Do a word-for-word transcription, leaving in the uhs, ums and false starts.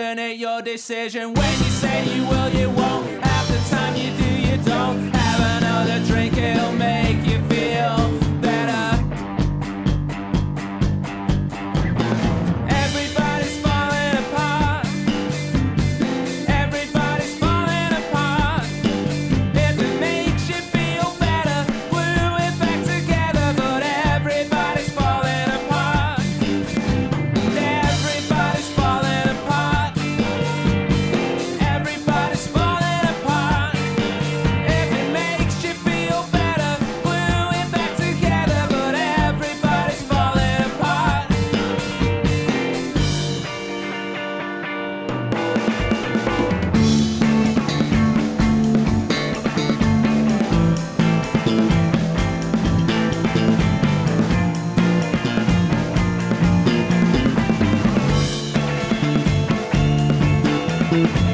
looking at your decision. When you say you will, you won't. Half the time you do, you don't. Have another drink, it'll make you feel better. Everybody's falling apart. Everybody's falling apart. If it makes you feel better, glue it back together. But everybody's falling apart. Everybody's falling apart. Everybody's falling apart. If it makes you feel better, glue it back together. But everybody's falling apart. Thank